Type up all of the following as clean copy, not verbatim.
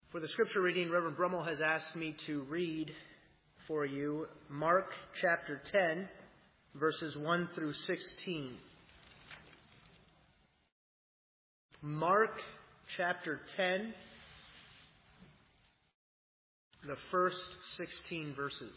For the scripture reading, Reverend Brummel has asked me to read for you Mark chapter 10, verses 1 through 16. Mark chapter 10, the first 16 verses.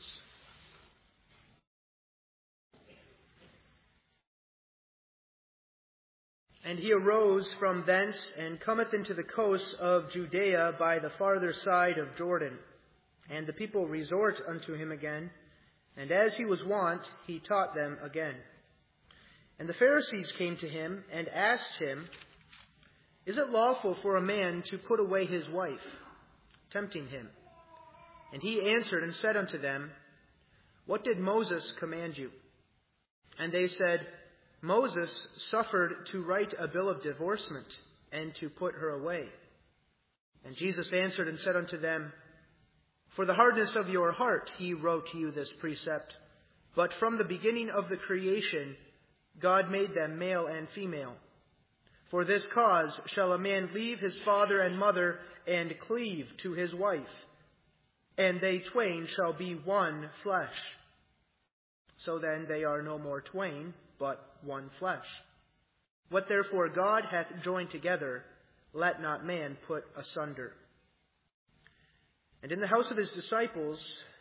And he arose from thence, and cometh into the coasts of Judea by the farther side of Jordan. And the people resort unto him again, and as he was wont, he taught them again. And the Pharisees came to him, and asked him, Is it lawful for a man to put away his wife? Tempting him. And he answered and said unto them, What did Moses command you? And they said, Moses suffered to write a bill of divorcement, and to put her away. And Jesus answered and said unto them, For the hardness of your heart he wrote you this precept. But from the beginning of the creation God made them male and female. For this cause shall a man leave his father and mother, and cleave to his wife, and they twain shall be one flesh. So then they are no more twain, but one flesh. What therefore God hath joined together, let not man put asunder. And in the house his disciples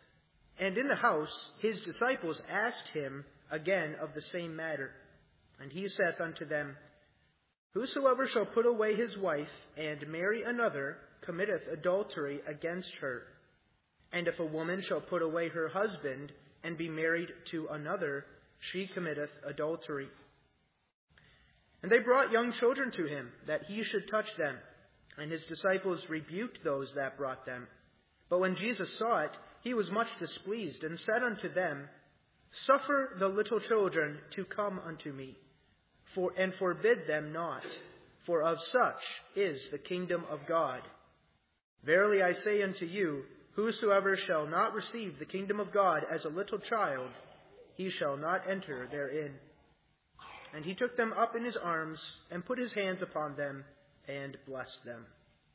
asked him again of the same matter. And he saith unto them, Whosoever shall put away his wife, and marry another, committeth adultery against her. And if a woman shall put away her husband, and be married to another, she committeth adultery. And they brought young children to him, that he should touch them. And his disciples rebuked those that brought them. But when Jesus saw it, he was much displeased, and said unto them, Suffer the little children to come unto me, and forbid them not, for of such is the kingdom of God. Verily I say unto you, whosoever shall not receive the kingdom of God as a little child, he shall not enter therein. And he took them up in his arms, and put his hands upon them, and blessed them.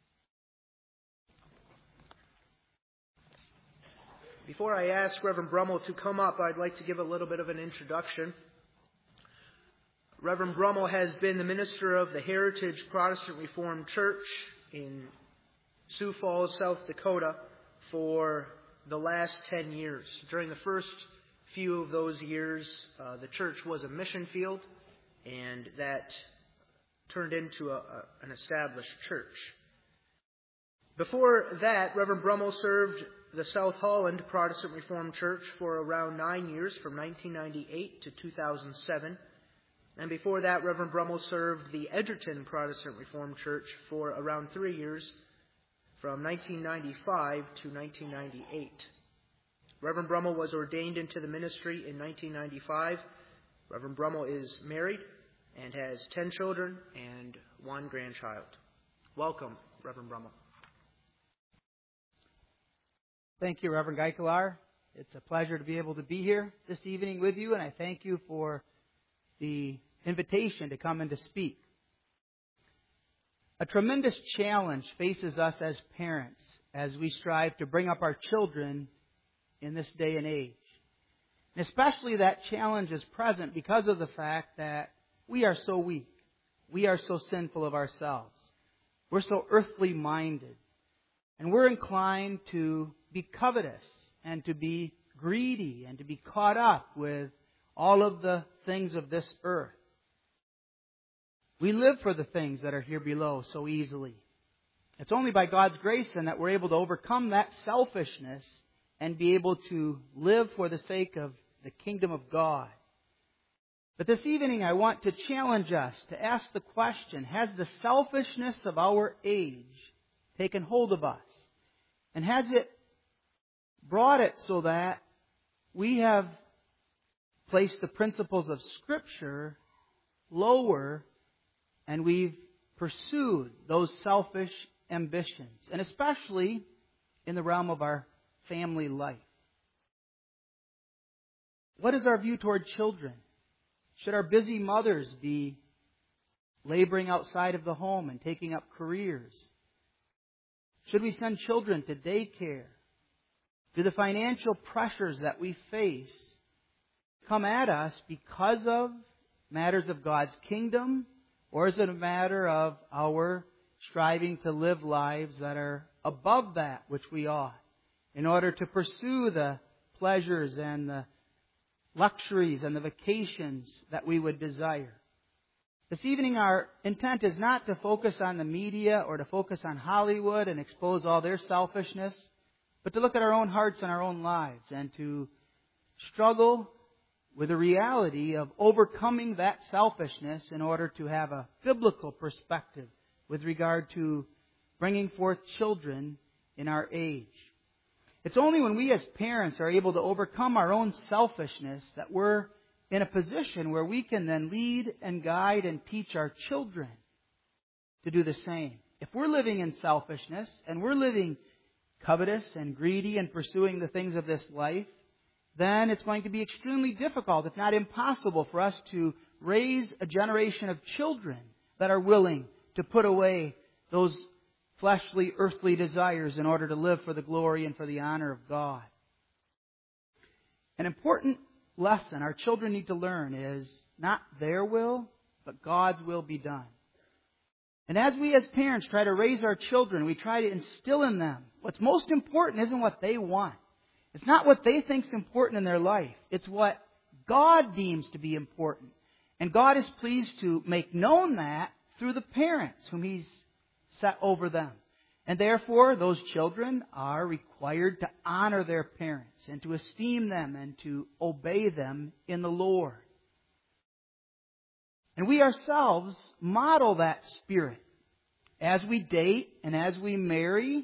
Before I ask Reverend Brummel to come up, I'd like to give a little bit of an introduction. Reverend Brummel has been the minister of the Heritage Protestant Reformed Church in Sioux Falls, South Dakota, for the last 10 years. During the first few of those years, the church was a mission field, and that turned into an established church. Before that, Reverend Brummel served the South Holland Protestant Reformed Church for around 9 years, from 1998 to 2007. And before that, Reverend Brummel served the Edgerton Protestant Reformed Church for around 3 years, from 1995 to 1998. Reverend Brummel was ordained into the ministry in 1995. Reverend Brummel is married and has 10 children and 1 grandchild. Welcome, Reverend Brummel. Thank you, Reverend Geikelar. It's a pleasure to be able to be here this evening with you, and I thank you for the invitation to come and to speak. A tremendous challenge faces us as parents as we strive to bring up our children in this day and age. And especially that challenge is present because of the fact that we are so weak. We are so sinful of ourselves. We're so earthly minded. And we're inclined to be covetous and to be greedy and to be caught up with all of the things of this earth. We live for the things that are here below so easily. It's only by God's grace then that we're able to overcome that selfishness and be able to live for the sake of the kingdom of God. But this evening I want to challenge us to ask the question, has the selfishness of our age taken hold of us? And has it brought it so that we have placed the principles of Scripture lower and we've pursued those selfish ambitions, and especially in the realm of our family life? What is our view toward children? Should our busy mothers be laboring outside of the home and taking up careers? Should we send children to daycare? Do the financial pressures that we face come at us because of matters of God's kingdom, or is it a matter of our striving to live lives that are above that which we ought in order to pursue the pleasures and the luxuries and the vacations that we would desire? This evening our intent is not to focus on the media or to focus on Hollywood and expose all their selfishness, but to look at our own hearts and our own lives and to struggle with the reality of overcoming that selfishness in order to have a biblical perspective with regard to bringing forth children in our age. It's only when we as parents are able to overcome our own selfishness that we're in a position where we can then lead and guide and teach our children to do the same. If we're living in selfishness and we're living covetous and greedy and pursuing the things of this life, then it's going to be extremely difficult, if not impossible, for us to raise a generation of children that are willing to put away those fleshly, earthly desires in order to live for the glory and for the honor of God. An important lesson our children need to learn is not their will, but God's will be done. And as we as parents try to raise our children, we try to instill in them what's most important isn't what they want. It's not what they think is important in their life. It's what God deems to be important. And God is pleased to make known that through the parents whom He's set over them. And therefore, those children are required to honor their parents and to esteem them and to obey them in the Lord. And we ourselves model that spirit. As we date and as we marry,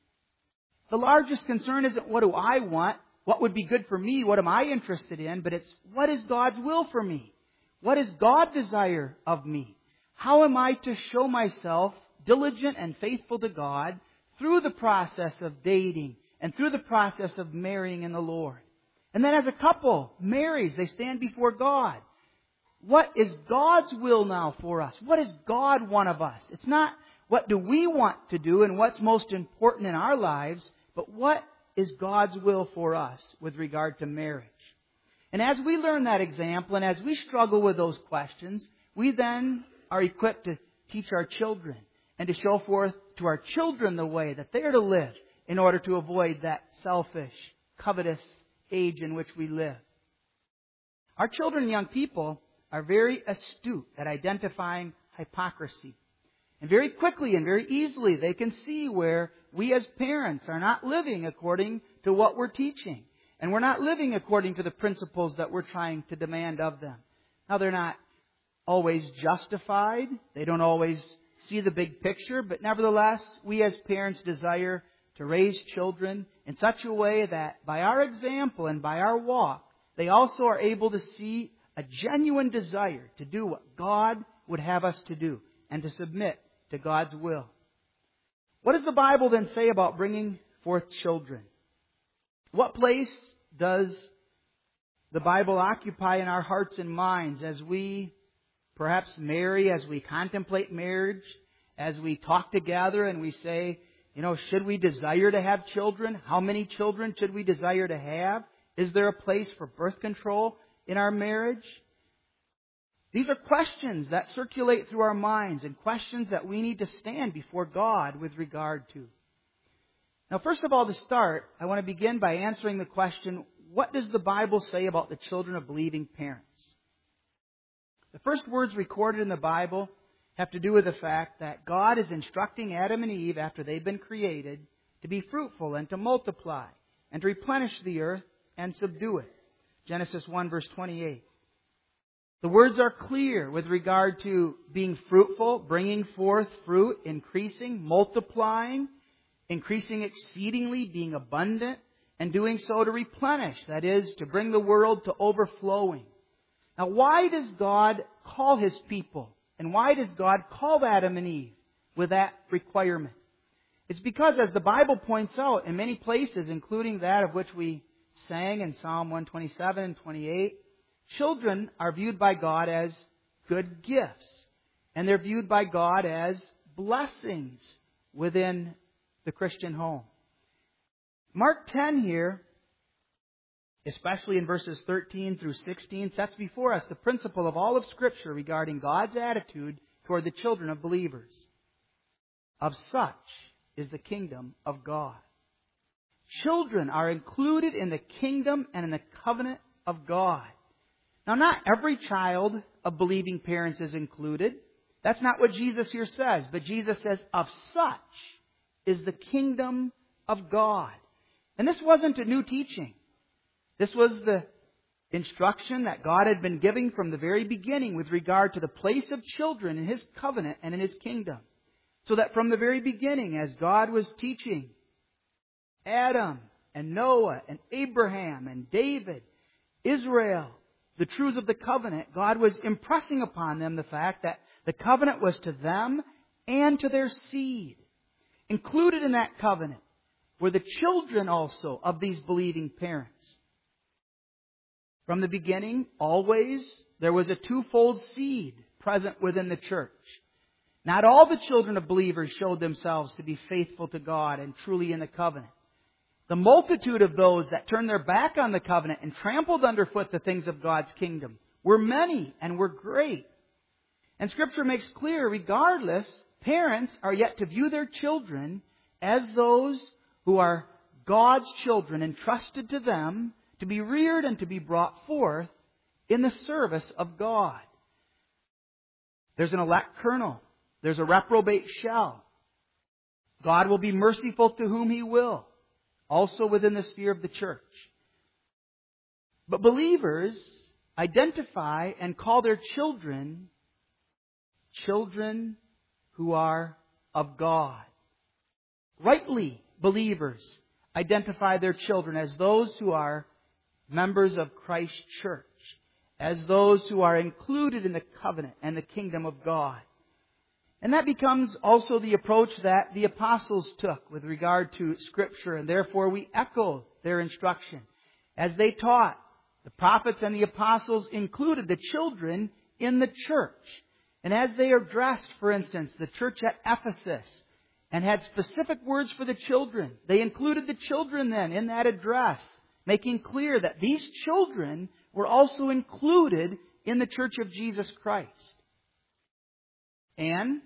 the largest concern isn't what do I want, what would be good for me, what am I interested in, but it's what is God's will for me? What does God desire of me? How am I to show myself diligent and faithful to God through the process of dating and through the process of marrying in the Lord? And then as a couple marries, they stand before God. What is God's will now for us? What does God want of us? It's not what do we want to do and what's most important in our lives, but what is God's will for us with regard to marriage? And as we learn that example and as we struggle with those questions, we then are equipped to teach our children and to show forth to our children the way that they're to live in order to avoid that selfish, covetous age in which we live. Our children and young people are very astute at identifying hypocrisy. And very quickly and very easily they can see where we as parents are not living according to what we're teaching. And we're not living according to the principles that we're trying to demand of them. Now, they're not always justified. They don't always see the big picture. But nevertheless, we as parents desire to raise children in such a way that by our example and by our walk, they also are able to see a genuine desire to do what God would have us to do and to submit to God's will. What does the Bible then say about bringing forth children? What place does the Bible occupy in our hearts and minds as we perhaps marry, as we contemplate marriage, as we talk together and we say, should we desire to have children? How many children should we desire to have? Is there a place for birth control in our marriage? These are questions that circulate through our minds and questions that we need to stand before God with regard to. Now, first of all, to start, I want to begin by answering the question, what does the Bible say about the children of believing parents? The first words recorded in the Bible have to do with the fact that God is instructing Adam and Eve after they've been created to be fruitful and to multiply and to replenish the earth and subdue it. Genesis 1 verse 28. The words are clear with regard to being fruitful, bringing forth fruit, increasing, multiplying, increasing exceedingly, being abundant, and doing so to replenish, that is, to bring the world to overflowing. Now, why does God call His people? And why does God call Adam and Eve with that requirement? It's because, as the Bible points out in many places, including that of which we sang in Psalm 127 and 28, children are viewed by God as good gifts. And they're viewed by God as blessings within the Christian home. Mark 10 here, especially in verses 13 through 16, sets before us the principle of all of Scripture regarding God's attitude toward the children of believers. Of such is the kingdom of God. Children are included in the kingdom and in the covenant of God. Now, not every child of believing parents is included. That's not what Jesus here says. But Jesus says, of such is the kingdom of God. And this wasn't a new teaching. This was the instruction that God had been giving from the very beginning with regard to the place of children in His covenant and in His kingdom. So that from the very beginning, as God was teaching Adam and Noah and Abraham and David, Israel, the truths of the covenant, God was impressing upon them the fact that the covenant was to them and to their seed. Included in that covenant were the children also of these believing parents. From the beginning, always, there was a twofold seed present within the church. Not all the children of believers showed themselves to be faithful to God and truly in the covenant. The multitude of those that turned their back on the covenant and trampled underfoot the things of God's kingdom were many and were great. And Scripture makes clear, regardless, parents are yet to view their children as those who are God's children entrusted to them to be reared and to be brought forth in the service of God. There's an elect kernel. There's a reprobate shell. God will be merciful to whom He will, also within the sphere of the church. But believers identify and call their children children who are of God. Rightly, believers identify their children as those who are members of Christ's church, as those who are included in the covenant and the kingdom of God. And that becomes also the approach that the apostles took with regard to Scripture, and therefore we echo their instruction. As they taught, the prophets and the apostles included the children in the church. And as they addressed, for instance, the church at Ephesus, and had specific words for the children, they included the children then in that address, making clear that these children were also included in the church of Jesus Christ. And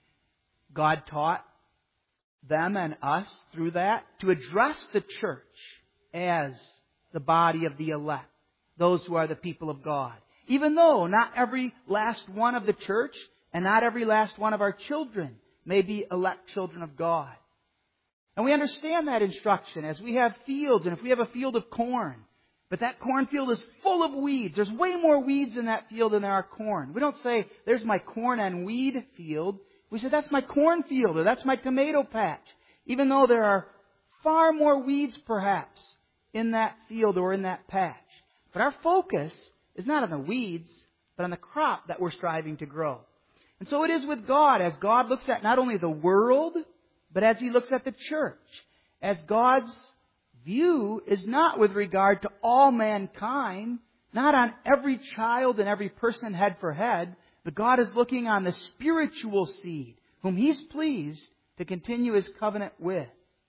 God taught them and us through that to address the church as the body of the elect, those who are the people of God. Even though not every last one of the church and not every last one of our children may be elect children of God. And we understand that instruction as we have fields, and if we have a field of corn, but that cornfield is full of weeds. There's way more weeds in that field than there are corn. We don't say, there's my corn and weed field. We say, that's my cornfield, or that's my tomato patch. Even though there are far more weeds, perhaps, in that field or in that patch. But our focus is not on the weeds, but on the crop that we're striving to grow. And so it is with God, as God looks at not only the world, but as He looks at the church. As God's view is not with regard to all mankind, not on every child and every person head for head, but God is looking on the spiritual seed, whom He's pleased to continue His covenant with.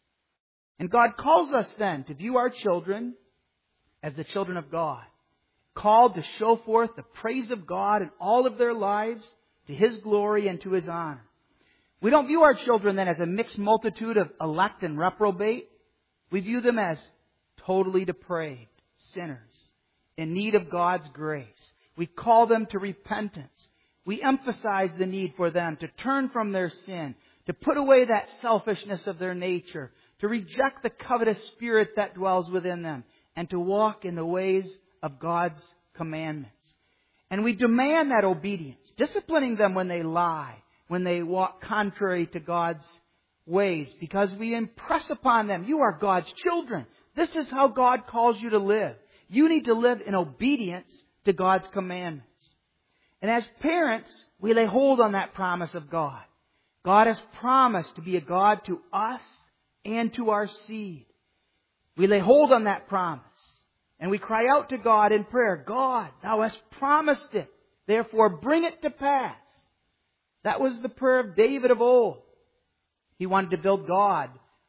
And God calls us then to view our children as the children of God, called to show forth the praise of God in all of their lives, to His glory and to His honor. We don't view our children then as a mixed multitude of elect and reprobate. We view them as totally depraved sinners in need of God's grace. We call them to repentance. We emphasize the need for them to turn from their sin, to put away that selfishness of their nature, to reject the covetous spirit that dwells within them, and to walk in the ways of God's commandments. And we demand that obedience, disciplining them when they lie, when they walk contrary to God's ways, because we impress upon them, you are God's children. This is how God calls you to live. You need to live in obedience to God's commandments. And as parents, we lay hold on that promise of God. God has promised to be a God to us and to our seed. We lay hold on that promise. And we cry out to God in prayer, God, Thou hast promised it. Therefore, bring it to pass. That was the prayer of David of old. He wanted to build God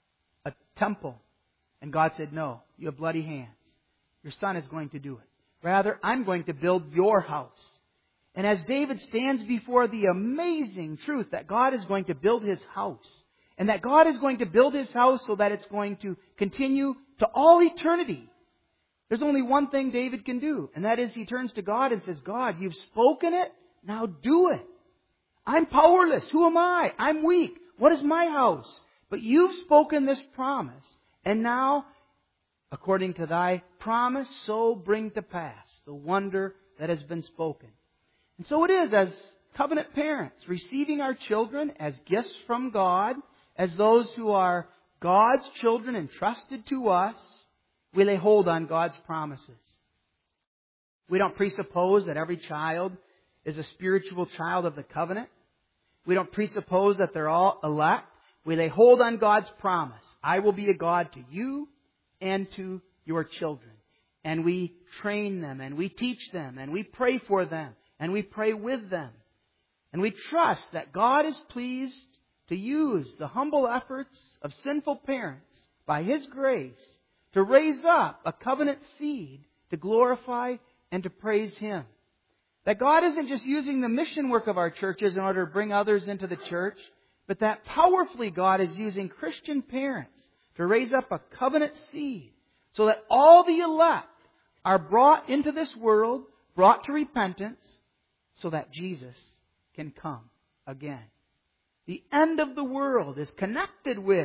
a temple. And God said, no, you have bloody hands. Your son is going to do it. Rather, I'm going to build your house. And as David stands before the amazing truth that God is going to build his house, and that God is going to build his house so that it's going to continue to all eternity, there's only one thing David can do, and that is he turns to God and says, God, you've spoken it, now do it. I'm powerless. Who am I? I'm weak. What is my house? But you've spoken this promise, and now, according to thy promise, so bring to pass the wonder that has been spoken. And so it is, as covenant parents, receiving our children as gifts from God, as those who are God's children entrusted to us, we lay hold on God's promises. We don't presuppose that every child is a spiritual child of the covenant. We don't presuppose that they're all elect. We lay hold on God's promise. I will be a God to you and to your children. And we train them, and we teach them, and we pray for them, and we pray with them. And we trust that God is pleased to use the humble efforts of sinful parents by His grace to raise up a covenant seed to glorify and to praise Him. That God isn't just using the mission work of our churches in order to bring others into the church, but that powerfully God is using Christian parents to raise up a covenant seed so that all the elect are brought into this world, brought to repentance, so that Jesus can come again. The end of the world is connected with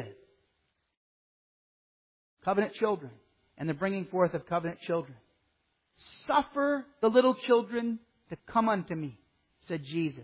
covenant children and the bringing forth of covenant children. Suffer the little children to come unto me, said Jesus.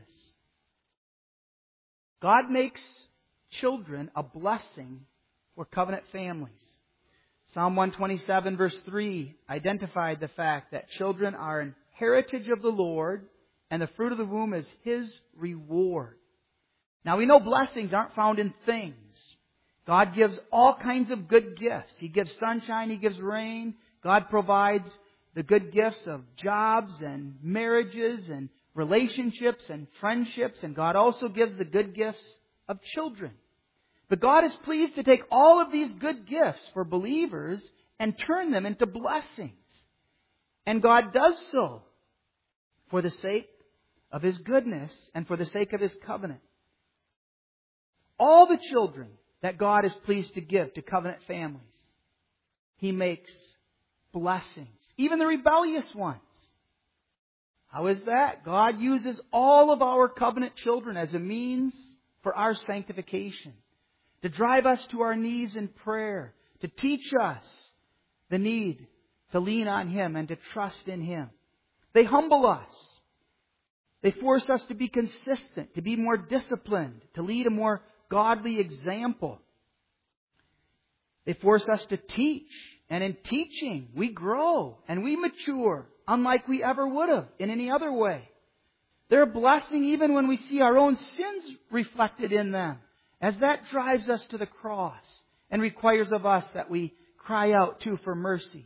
God makes children a blessing for covenant families. Psalm 127 verse 3 identified the fact that children are an heritage of the Lord, and the fruit of the womb is His reward. Now we know blessings aren't found in things. God gives all kinds of good gifts. He gives sunshine, He gives rain. God provides the good gifts of jobs and marriages and relationships and friendships. And God also gives the good gifts of children. But God is pleased to take all of these good gifts for believers and turn them into blessings. And God does so for the sake of His goodness and for the sake of His covenant. All the children that God is pleased to give to covenant families, He makes blessings. Even the rebellious ones. How is that? God uses all of our covenant children as a means for our sanctification. To drive us to our knees in prayer. To teach us the need to lean on Him and to trust in Him. They humble us. They force us to be consistent, to be more disciplined, to lead a more godly example. They force us to teach. And in teaching, we grow and we mature, unlike we ever would have in any other way. They're a blessing even when we see our own sins reflected in them, as that drives us to the cross and requires of us that we cry out too for mercy.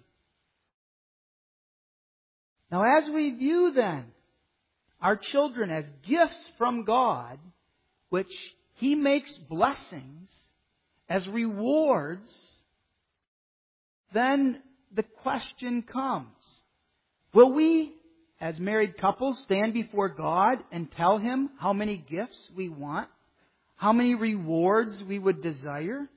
Now, as we view then our children as gifts from God, which He makes blessings as rewards, then the question comes, will we, as married couples, stand before God and tell Him how many gifts we want? How many rewards we would desire?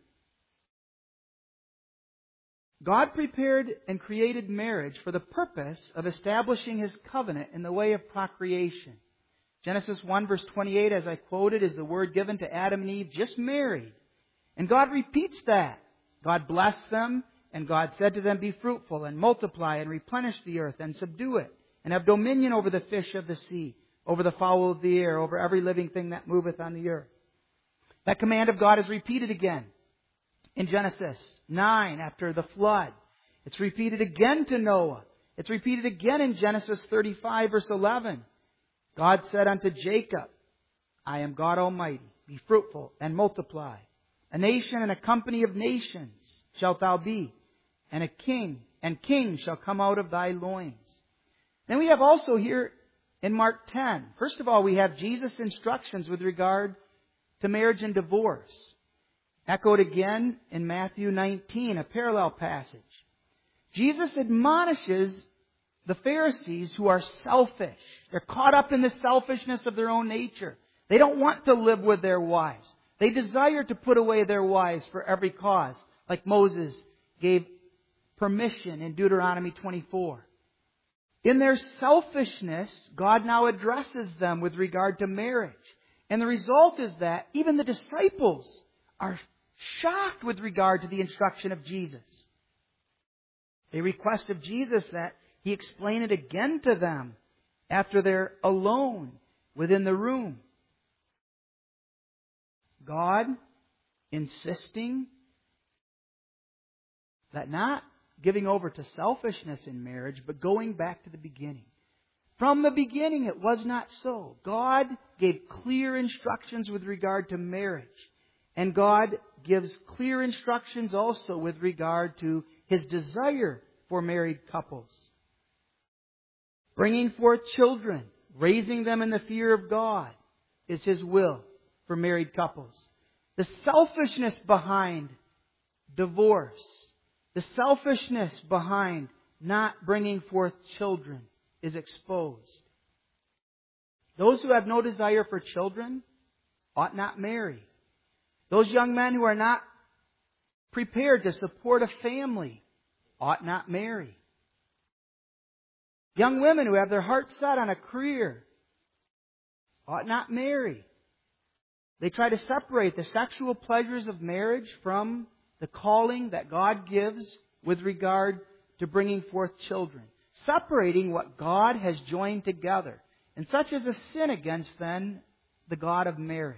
God prepared and created marriage for the purpose of establishing His covenant in the way of procreation. Genesis 1 verse 28, as I quoted, is the word given to Adam and Eve just married. And God repeats that. God blessed them, and God said to them, be fruitful and multiply and replenish the earth and subdue it, and have dominion over the fish of the sea, over the fowl of the air, over every living thing that moveth on the earth. That command of God is repeated again in Genesis 9 after the flood. It's repeated again to Noah. It's repeated again in Genesis 35 verse 11. God said unto Jacob, I am God Almighty. Be fruitful and multiply. A nation and a company of nations shalt thou be, and kings shall come out of thy loins. Then we have also here in Mark 10, first of all, we have Jesus' instructions with regard to marriage and divorce. echoed again in Matthew 19, a parallel passage. Jesus admonishes the Pharisees who are selfish. They're caught up in the selfishness of their own nature. They don't want to live with their wives. They desire to put away their wives for every cause, like Moses gave permission in Deuteronomy 24. In their selfishness, God now addresses them with regard to marriage. And the result is that even the disciples are shocked with regard to the instruction of Jesus. They request of Jesus that He explain it again to them after they're alone within the room. God insisting that not giving over to selfishness in marriage, but going back to the beginning. From the beginning, it was not so. God gave clear instructions with regard to marriage. And God gives clear instructions also with regard to His desire for married couples. Bringing forth children, raising them in the fear of God, is His will for married couples. The selfishness behind divorce, the selfishness behind not bringing forth children is exposed. Those who have no desire for children ought not marry. Those young men who are not prepared to support a family ought not marry. Young women who have their hearts set on a career ought not marry. They try to separate the sexual pleasures of marriage from the calling that God gives with regard to bringing forth children. Separating what God has joined together. And such is a sin against, then, the God of marriage.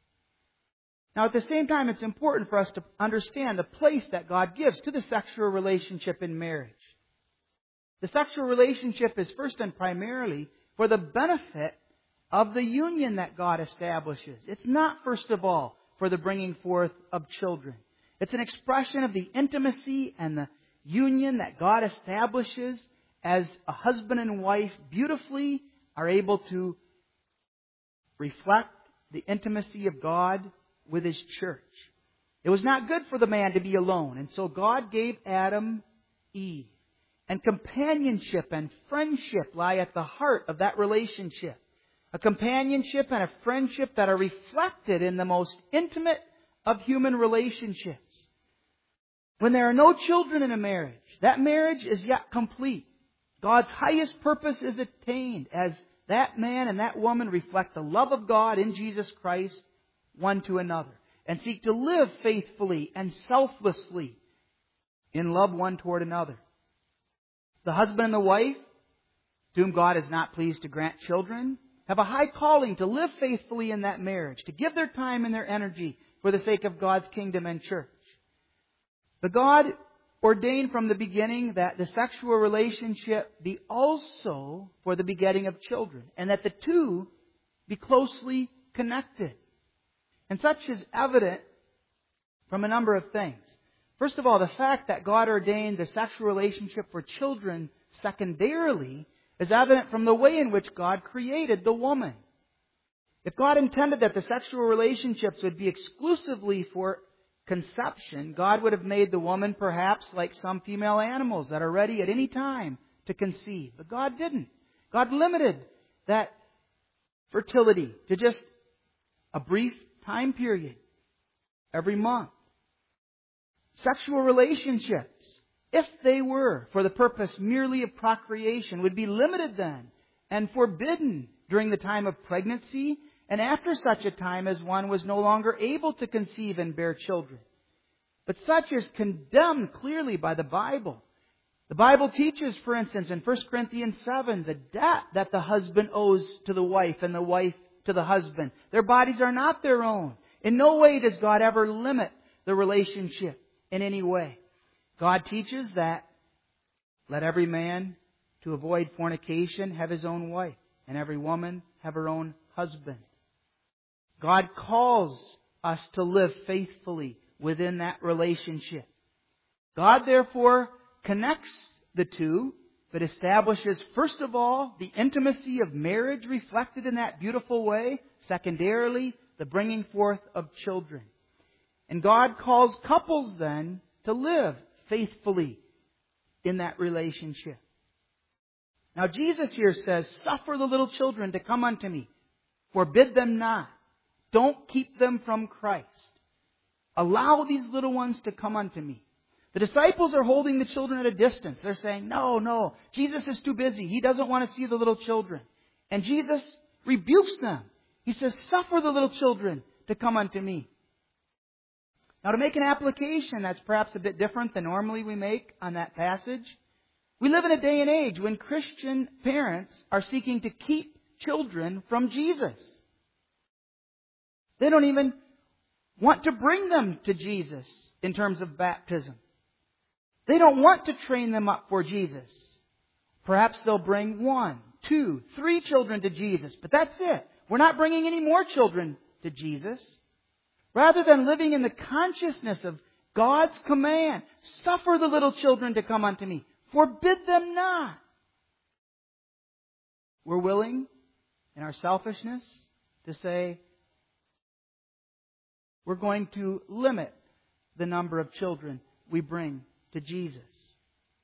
Now, at the same time, it's important for us to understand the place that God gives to the sexual relationship in marriage. The sexual relationship is first and primarily for the benefit of the union that God establishes. It's not, first of all, for the bringing forth of children. It's an expression of the intimacy and the union that God establishes as a husband and wife beautifully are able to reflect the intimacy of God with His church. It was not good for the man to be alone, and so God gave Adam Eve. And companionship and friendship lie at the heart of that relationship. A companionship and a friendship that are reflected in the most intimate of human relationships. When there are no children in a marriage, that marriage is yet complete. God's highest purpose is attained as that man and that woman reflect the love of God in Jesus Christ one to another and seek to live faithfully and selflessly in love one toward another. The husband and the wife, to whom God is not pleased to grant children, have a high calling to live faithfully in that marriage, to give their time and their energy for the sake of God's kingdom and church. But God ordained from the beginning that the sexual relationship be also for the begetting of children, and that the two be closely connected. And such is evident from a number of things. First of all, the fact that God ordained the sexual relationship for children secondarily is evident from the way in which God created the woman. If God intended that the sexual relationships would be exclusively for conception, God would have made the woman perhaps like some female animals that are ready at any time to conceive. But God didn't. God limited that fertility to just a brief time period every month. Sexual relationships, if they were for the purpose merely of procreation, would be limited then and forbidden during the time of pregnancy and after such a time as one was no longer able to conceive and bear children. But such is condemned clearly by the Bible. The Bible teaches, for instance, in 1 Corinthians 7, the debt that the husband owes to the wife and the wife to the husband. Their bodies are not their own. In no way does God ever limit the relationship in any way. God teaches that let every man, to avoid fornication, have his own wife, and every woman have her own husband. God calls us to live faithfully within that relationship. God, therefore, connects the two, but establishes, first of all, the intimacy of marriage reflected in that beautiful way. Secondarily, the bringing forth of children. And God calls couples then to live faithfully in that relationship. Now Jesus here says, "Suffer the little children to come unto me. Forbid them not. Don't keep them from Christ. Allow these little ones to come unto me." The disciples are holding the children at a distance. They're saying, no, Jesus is too busy. He doesn't want to see the little children. And Jesus rebukes them. He says, "Suffer the little children to come unto me." Now, to make an application that's perhaps a bit different than normally we make on that passage, we live in a day and age when Christian parents are seeking to keep children from Jesus. They don't even want to bring them to Jesus in terms of baptism. They don't want to train them up for Jesus. Perhaps they'll bring 1, 2, 3 children to Jesus, but that's it. We're not bringing any more children to Jesus. Rather than living in the consciousness of God's command, "Suffer the little children to come unto me. Forbid them not." We're willing, in our selfishness, to say, we're going to limit the number of children we bring to Jesus.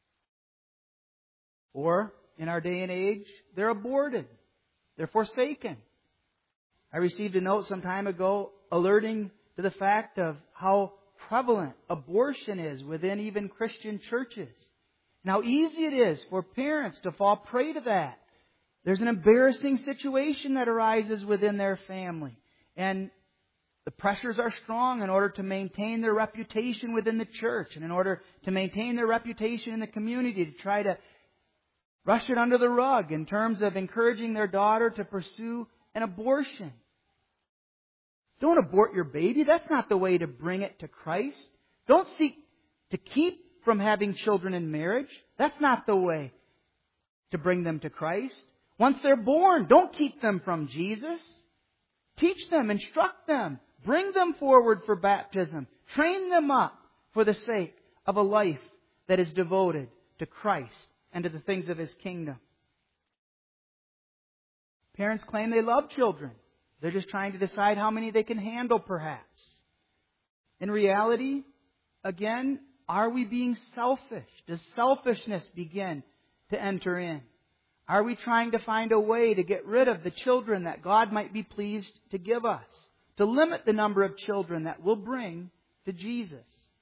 Or, in our day and age, they're aborted. They're forsaken. I received a note some time ago alerting to the fact of how prevalent abortion is within even Christian churches. And how easy it is for parents to fall prey to that. There's an embarrassing situation that arises within their family. And the pressures are strong in order to maintain their reputation within the church and in order to maintain their reputation in the community, to try to brush it under the rug in terms of encouraging their daughter to pursue an abortion. Don't abort your baby. That's not the way to bring it to Christ. Don't seek to keep from having children in marriage. That's not the way to bring them to Christ. Once they're born, don't keep them from Jesus. Teach them, instruct them, bring them forward for baptism. Train them up for the sake of a life that is devoted to Christ and to the things of His kingdom. Parents claim they love children. They're just trying to decide how many they can handle, perhaps. In reality, again, are we being selfish? Does selfishness begin to enter in? Are we trying to find a way to get rid of the children that God might be pleased to give us? To limit the number of children that we'll bring to Jesus?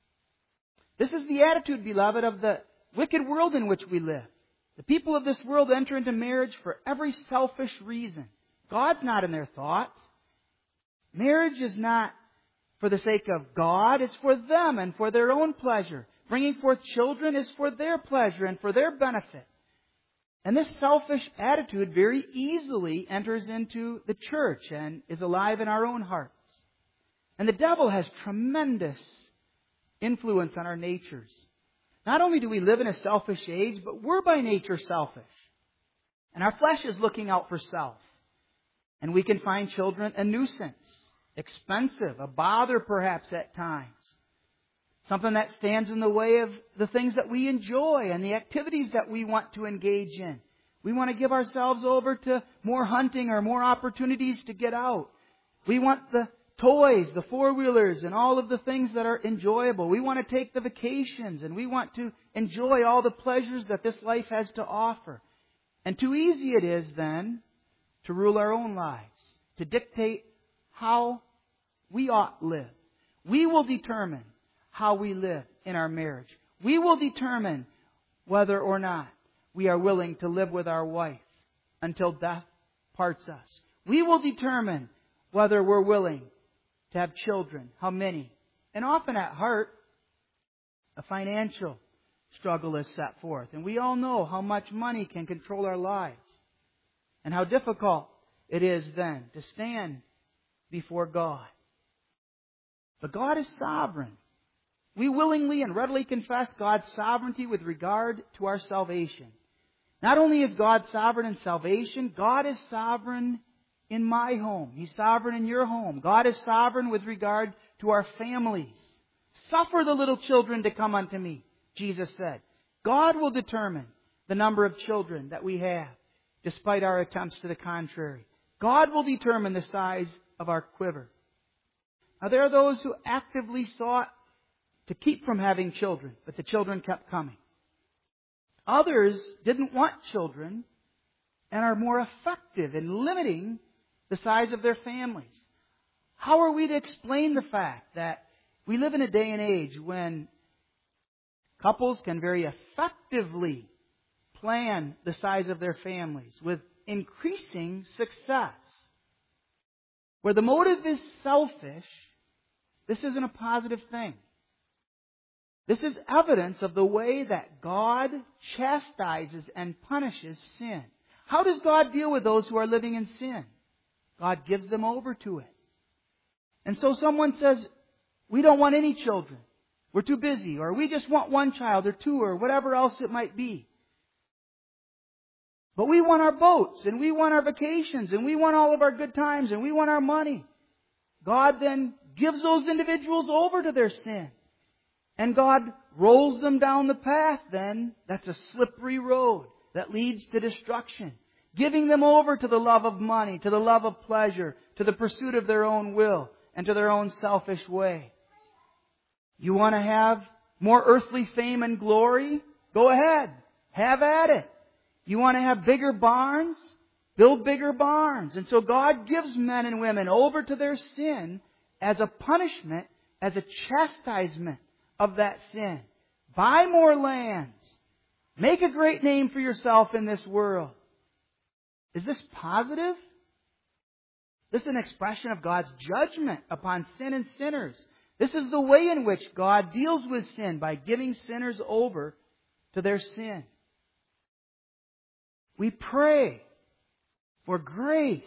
This is the attitude, beloved, of the wicked world in which we live. The people of this world enter into marriage for every selfish reason. God's not in their thoughts. Marriage is not for the sake of God. It's for them and for their own pleasure. Bringing forth children is for their pleasure and for their benefit. And this selfish attitude very easily enters into the church and is alive in our own hearts. And the devil has tremendous influence on our natures. Not only do we live in a selfish age, but we're by nature selfish. And our flesh is looking out for self. And we can find children a nuisance, expensive, a bother perhaps at times. Something that stands in the way of the things that we enjoy and the activities that we want to engage in. We want to give ourselves over to more hunting or more opportunities to get out. We want the toys, the four-wheelers, and all of the things that are enjoyable. We want to take the vacations and we want to enjoy all the pleasures that this life has to offer. And too easy it is then to rule our own lives, to dictate how we ought to live. We will determine how we live in our marriage. We will determine whether or not we are willing to live with our wife until death parts us. We will determine whether we're willing to have children, how many. And often at heart, a financial struggle is set forth. And we all know how much money can control our lives. And how difficult it is then to stand before God. But God is sovereign. We willingly and readily confess God's sovereignty with regard to our salvation. Not only is God sovereign in salvation, God is sovereign in my home. He's sovereign in your home. God is sovereign with regard to our families. Suffer the little children to come unto me, Jesus said. God will determine the number of children that we have, despite our attempts to the contrary. God will determine the size of our quiver. Now, there are those who actively sought to keep from having children, but the children kept coming. Others didn't want children and are more effective in limiting the size of their families. How are we to explain the fact that we live in a day and age when couples can very effectively plan the size of their families with increasing success? Where the motive is selfish, this isn't a positive thing. This is evidence of the way that God chastises and punishes sin. How does God deal with those who are living in sin? God gives them over to it. And so someone says, we don't want any children. We're too busy. Or we just want one child or two or whatever else it might be. But we want our boats and we want our vacations and we want all of our good times and we want our money. God then gives those individuals over to their sin. And God rolls them down the path then. That's a slippery road that leads to destruction. Giving them over to the love of money, to the love of pleasure, to the pursuit of their own will, and to their own selfish way. You want to have more earthly fame and glory? Go ahead. Have at it. You want to have bigger barns? Build bigger barns. And so God gives men and women over to their sin as a punishment, as a chastisement of that sin. Buy more lands. Make a great name for yourself in this world. Is this positive? This is an expression of God's judgment upon sin and sinners. This is the way in which God deals with sin, by giving sinners over to their sin. We pray for grace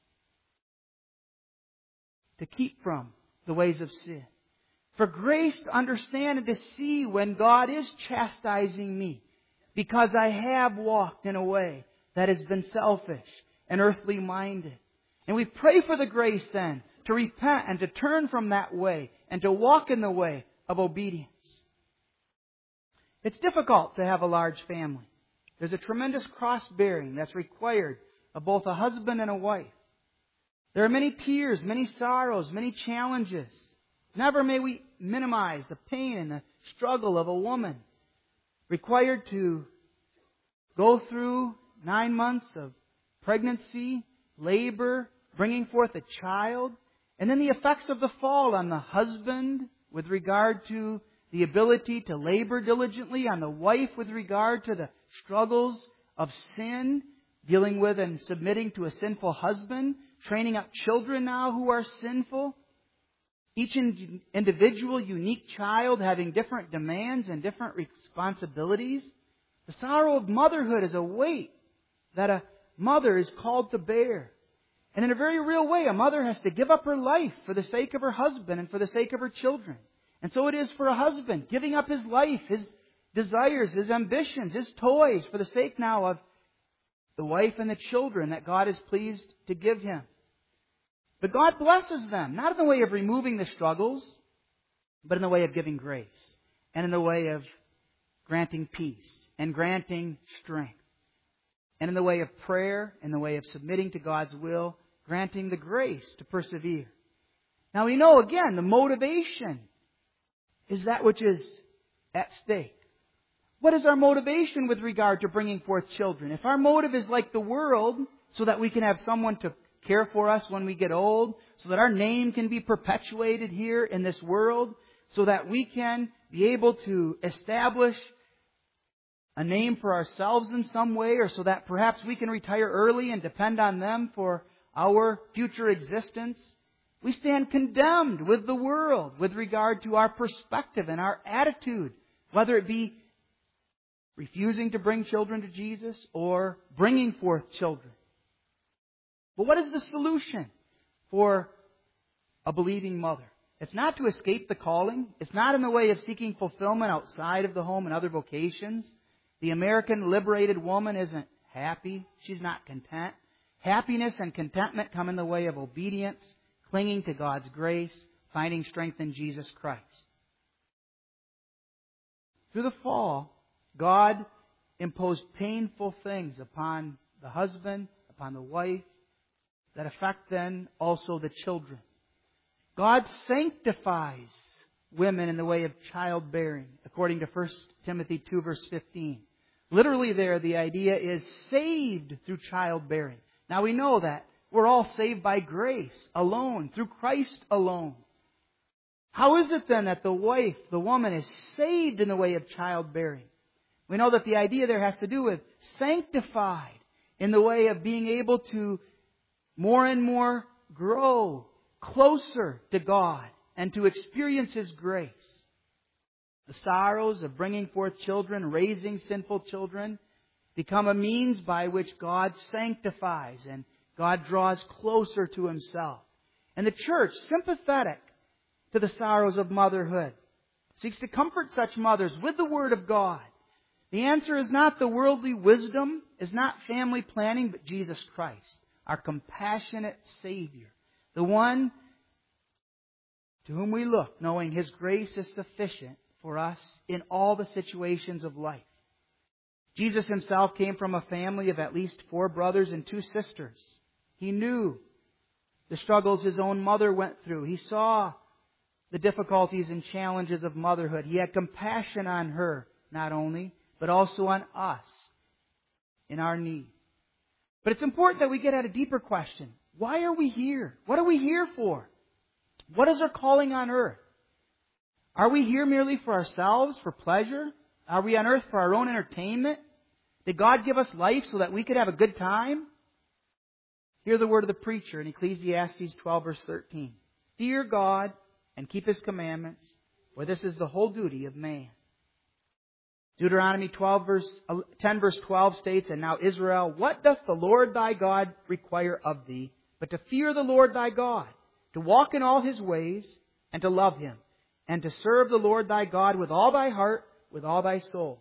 to keep from the ways of sin. For grace to understand and to see when God is chastising me because I have walked in a way that has been selfish and earthly minded. And we pray for the grace then to repent and to turn from that way and to walk in the way of obedience. It's difficult to have a large family. There's a tremendous cross-bearing that's required of both a husband and a wife. There are many tears, many sorrows, many challenges. Never may we minimize the pain and the struggle of a woman required to go through 9 months of pregnancy, labor, bringing forth a child, and then the effects of the fall on the husband with regard to the ability to labor diligently, on the wife with regard to the struggles of sin, dealing with and submitting to a sinful husband, training up children now who are sinful. Each individual, unique child having different demands and different responsibilities. The sorrow of motherhood is a weight that a mother is called to bear. And in a very real way, a mother has to give up her life for the sake of her husband and for the sake of her children. And so it is for a husband, giving up his life, his desires, his ambitions, his toys, for the sake now of the wife and the children that God is pleased to give him. But God blesses them, not in the way of removing the struggles, but in the way of giving grace, and in the way of granting peace, and granting strength, and in the way of prayer, in the way of submitting to God's will, granting the grace to persevere. Now we know, again, the motivation is that which is at stake. What is our motivation with regard to bringing forth children? If our motive is like the world, so that we can have someone to care for us when we get old, so that our name can be perpetuated here in this world, so that we can be able to establish a name for ourselves in some way, or so that perhaps we can retire early and depend on them for our future existence, we stand condemned with the world with regard to our perspective and our attitude, whether it be refusing to bring children to Jesus or bringing forth children. But what is the solution for a believing mother? It's not to escape the calling. It's not in the way of seeking fulfillment outside of the home and other vocations. The American liberated woman isn't happy. She's not content. Happiness and contentment come in the way of obedience, clinging to God's grace, finding strength in Jesus Christ. Through the fall, God imposed painful things upon the husband, upon the wife, that affect then also the children. God sanctifies women in the way of childbearing, according to 1 Timothy 2, verse 15. Literally there, the idea is saved through childbearing. Now we know that we're all saved by grace alone, through Christ alone. How is it then that the wife, the woman, is saved in the way of childbearing? We know that the idea there has to do with sanctified in the way of being able to more and more grow closer to God and to experience His grace. The sorrows of bringing forth children, raising sinful children, become a means by which God sanctifies and God draws closer to Himself. And the church, sympathetic to the sorrows of motherhood, seeks to comfort such mothers with the Word of God. The answer is not the worldly wisdom, is not family planning, but Jesus Christ, our compassionate Savior, the one to whom we look, knowing His grace is sufficient for us in all the situations of life. Jesus Himself came from a family of at least 4 brothers and 2 sisters. He knew the struggles His own mother went through. He saw the difficulties and challenges of motherhood. He had compassion on her, not only, but also on us in our need. But it's important that we get at a deeper question. Why are we here? What are we here for? What is our calling on earth? Are we here merely for ourselves, for pleasure? Are we on earth for our own entertainment? Did God give us life so that we could have a good time? Hear the word of the preacher in Ecclesiastes 12, verse 13. Fear God and keep His commandments, for this is the whole duty of man. Deuteronomy 10 verse 12 states, And now Israel, what doth the Lord thy God require of thee, but to fear the Lord thy God, to walk in all His ways, and to love Him, and to serve the Lord thy God with all thy heart, with all thy soul.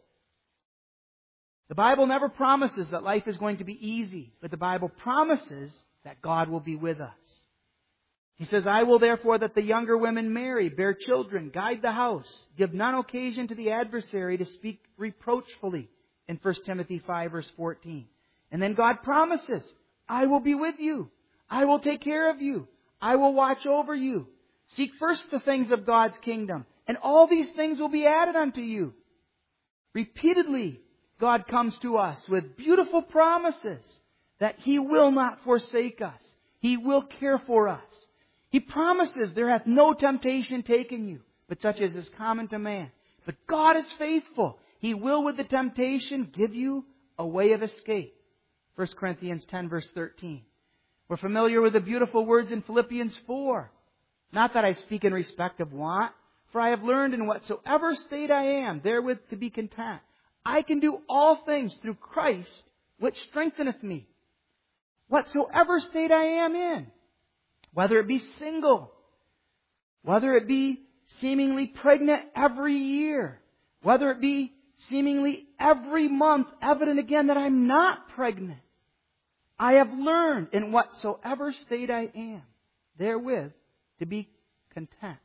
The Bible never promises that life is going to be easy, but the Bible promises that God will be with us. He says, I will therefore that the younger women marry, bear children, guide the house, give none occasion to the adversary to speak reproachfully, in 1 Timothy 5 verse 14. And then God promises, I will be with you. I will take care of you. I will watch over you. Seek first the things of God's kingdom, and all these things will be added unto you. Repeatedly, God comes to us with beautiful promises that He will not forsake us. He will care for us. He promises, there hath no temptation taken you, but such as is common to man. But God is faithful. He will with the temptation give you a way of escape. 1 Corinthians 10 verse 13. We're familiar with the beautiful words in Philippians 4. Not that I speak in respect of want, for I have learned in whatsoever state I am, therewith to be content. I can do all things through Christ, which strengtheneth me. Whatsoever state I am in, whether it be single, whether it be seemingly pregnant every year, whether it be seemingly every month evident again that I'm not pregnant, I have learned in whatsoever state I am, therewith to be content.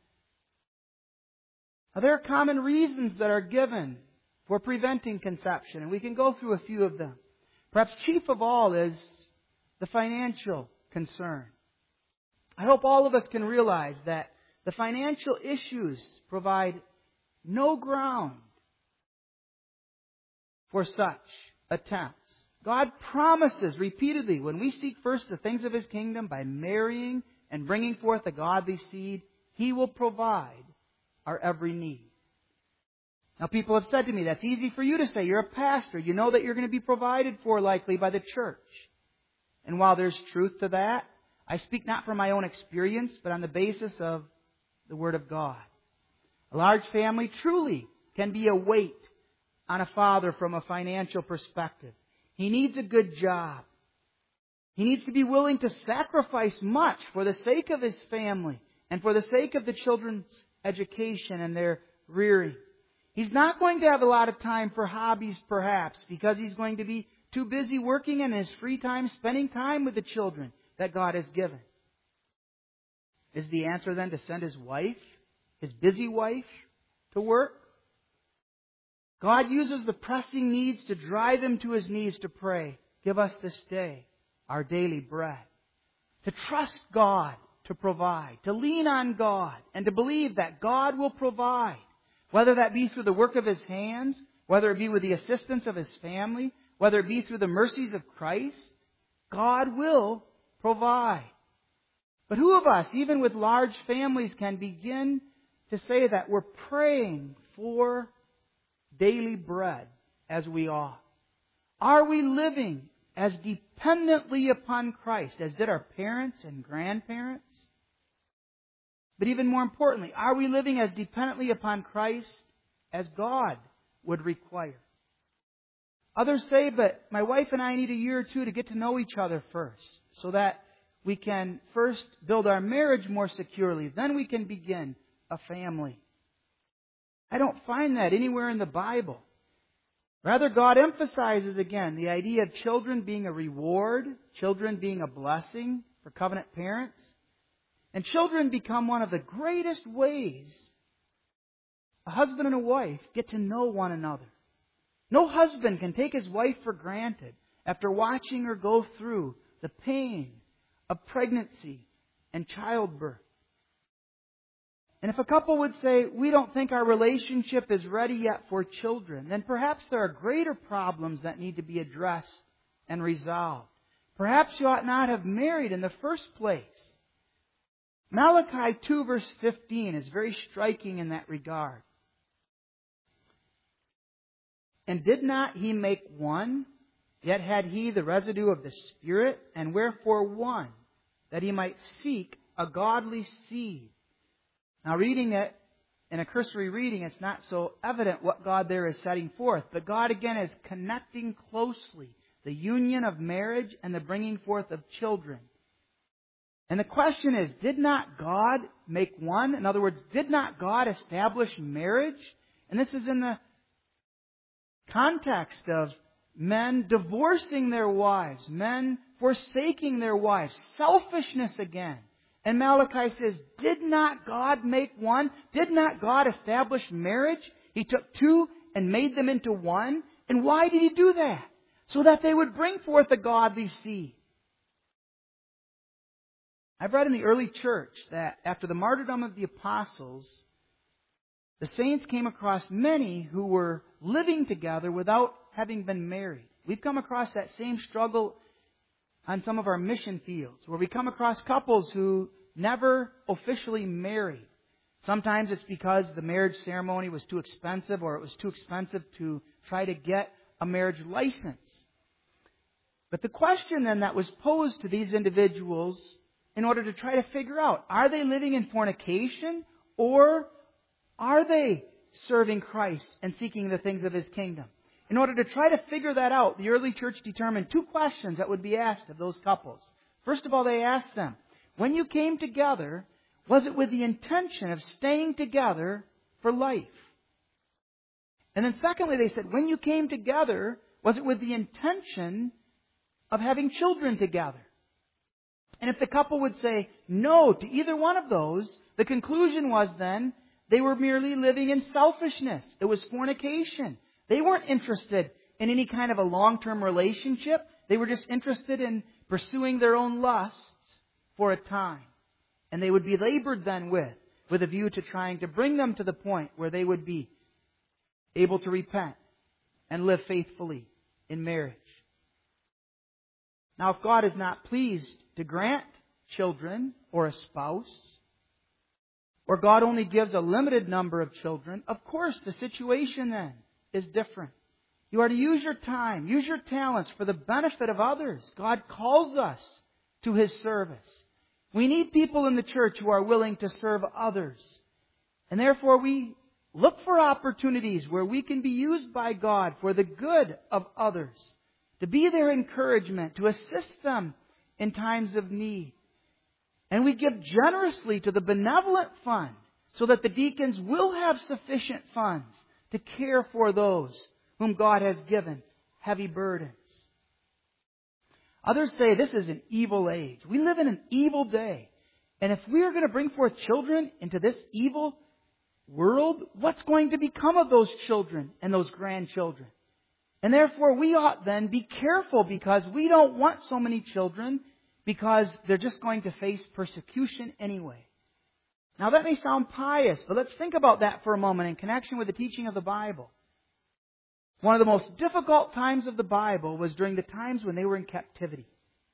Now, there are common reasons that are given for preventing conception, and we can go through a few of them. Perhaps chief of all is the financial concern. I hope all of us can realize that the financial issues provide no ground for such attempts. God promises repeatedly, when we seek first the things of His kingdom by marrying and bringing forth a godly seed, He will provide our every need. Now, people have said to me, that's easy for you to say. You're a pastor. You know that you're going to be provided for likely by the church. And while there's truth to that, I speak not from my own experience, but on the basis of the Word of God. A large family truly can be a weight on a father from a financial perspective. He needs a good job. He needs to be willing to sacrifice much for the sake of his family and for the sake of the children's education and their rearing. He's not going to have a lot of time for hobbies, perhaps, because he's going to be too busy working in his free time, spending time with the children that God has given. Is the answer then to send his wife, his busy wife, to work? God uses the pressing needs to drive him to his knees to pray, give us this day our daily bread. To trust God to provide, to lean on God, and to believe that God will provide, whether that be through the work of His hands, whether it be with the assistance of His family, whether it be through the mercies of Christ, God will provide. But who of us, even with large families, can begin to say that we're praying for daily bread as we ought? Are we living as dependently upon Christ as did our parents and grandparents? But even more importantly, are we living as dependently upon Christ as God would require? Others say, but my wife and I need a year or two to get to know each other first, so that we can first build our marriage more securely. Then we can begin a family. I don't find that anywhere in the Bible. Rather, God emphasizes again the idea of children being a reward, children being a blessing for covenant parents. And children become one of the greatest ways a husband and a wife get to know one another. No husband can take his wife for granted after watching her go through the pain of pregnancy and childbirth. And if a couple would say, we don't think our relationship is ready yet for children, then perhaps there are greater problems that need to be addressed and resolved. Perhaps you ought not have married in the first place. Malachi 2 verse 15 is very striking in that regard. And did not He make one? Yet had He the residue of the Spirit, and wherefore one? That He might seek a godly seed. Now reading it, in a cursory reading, it's not so evident what God there is setting forth. But God again is connecting closely the union of marriage and the bringing forth of children. And the question is, did not God make one? In other words, did not God establish marriage? And this is in the context of men divorcing their wives, men forsaking their wives, selfishness again. And Malachi says, did not God make one? Did not God establish marriage? He took two and made them into one. And why did He do that? So that they would bring forth a godly seed. I've read in the early church that after the martyrdom of the apostles, the saints came across many who were living together without having been married. We've come across that same struggle on some of our mission fields, where we come across couples who never officially married. Sometimes it's because the marriage ceremony was too expensive, or it was too expensive to try to get a marriage license. But the question then that was posed to these individuals in order to try to figure out, are they living in fornication, or are they serving Christ and seeking the things of His kingdom? In order to try to figure that out, the early church determined two questions that would be asked of those couples. First of all, they asked them, when you came together, was it with the intention of staying together for life? And then secondly, they said, when you came together, was it with the intention of having children together? And if the couple would say no to either one of those, the conclusion was then they were merely living in selfishness. It was fornication. They weren't interested in any kind of a long-term relationship. They were just interested in pursuing their own lusts for a time. And they would be labored then with a view to trying to bring them to the point where they would be able to repent and live faithfully in marriage. Now, if God is not pleased to grant children or a spouse, or God only gives a limited number of children, of course the situation then is different. You are to use your time, use your talents for the benefit of others. God calls us to His service. We need people in the church who are willing to serve others. And therefore we look for opportunities where we can be used by God for the good of others, to be their encouragement, to assist them in times of need. And we give generously to the benevolent fund so that the deacons will have sufficient funds to care for those whom God has given heavy burdens. Others say this is an evil age. We live in an evil day. And if we are going to bring forth children into this evil world, what's going to become of those children and those grandchildren? And therefore we ought then be careful, because we don't want so many children because they're just going to face persecution anyway. Now that may sound pious, but let's think about that for a moment in connection with the teaching of the Bible. One of the most difficult times of the Bible was during the times when they were in captivity,